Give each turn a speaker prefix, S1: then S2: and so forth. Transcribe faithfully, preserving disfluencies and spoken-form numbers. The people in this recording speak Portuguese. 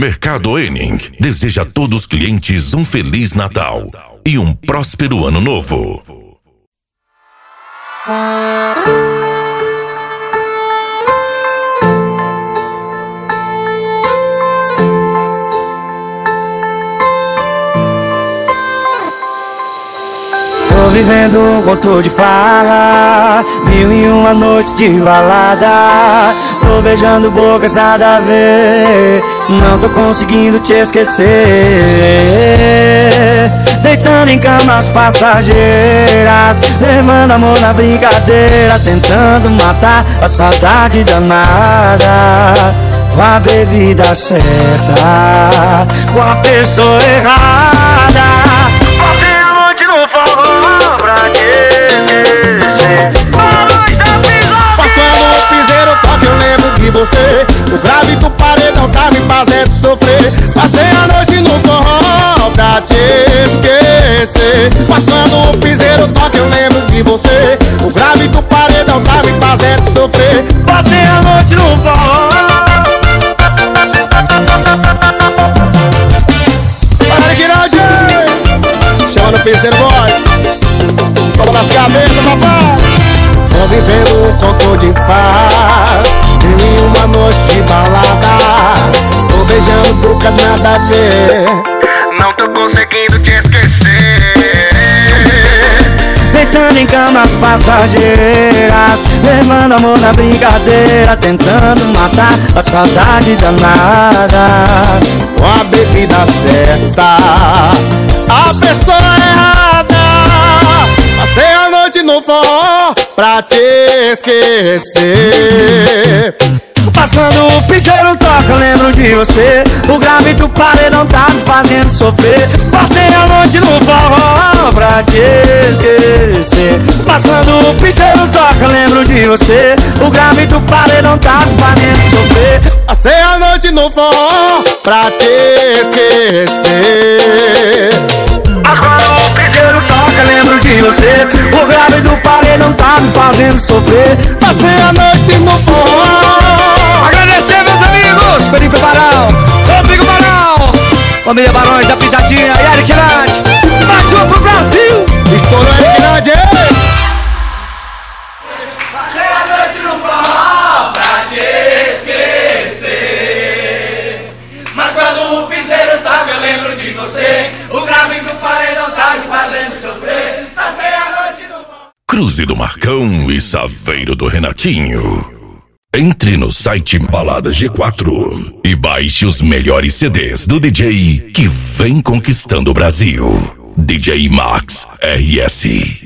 S1: Mercado Henning deseja a todos os clientes um Feliz Natal e um próspero Ano Novo.
S2: Tô vivendo um conto de farra, mil e uma noites de balada. Tô beijando bocas nada a ver, não tô conseguindo te esquecer. Deitando em camas passageiras, levando amor na brincadeira, tentando matar a saudade danada. Com a bebida certa, com a pessoa errada. Passei a noite no forró pra te esquecer.
S3: Mas quando o piseiro toca eu lembro de você. O grave do paredão tá me fazendo sofrer. Passei a noite no forró pra te esquecer. Mas quando o piseiro toca eu lembro de você. O grave do paredão tá me fazendo sofrer.
S2: Passei a noite no forró.
S3: Para que não, Jay! Chama no piseiro, boy. Toma nas cabeças, papai. Tô vivendo um conto de farra, mil e uma noite de balada. Tô beijando bocas nada a ver, não tô conseguindo te esquecer.
S2: Deitando em camas passageiras, levando amor na brincadeira, tentando matar a saudade danada.
S3: Com a bebida certa, a pessoa errada. Passei a noite no forró pra te esquecer.
S2: Mas quando o piseiro toca, lembro de você. O grave do paredão tá me fazendo sofrer. Passei a noite no forró pra te esquecer. Mas quando o piseiro toca, lembro de você. O grave do paredão tá me fazendo sofrer.
S3: Passei a noite no forró pra te esquecer.
S2: Mas quando o piseiro toca, lembro de você. O grave do paredão tá me fazendo sofrer.
S3: Passei a noite no forró.
S2: Agradecer meus amigos, Felipe Barão, Rodrigo Barão, família Barões da Pisadinha, Eric Nath. Mais uma pro Brasil.
S3: Estourou esse grande.
S4: Passei a noite no forró pra te esquecer. Mas quando o piseiro toca eu lembro de você. O grave do paredão tá me fazendo sofrer. Passei a noite no forró.
S1: Cruze do Marcão e Saveiro do Renatinho. Entre no site Balada G quatro e baixe os melhores C Ds do D J que vem conquistando o Brasil. D J Max R S.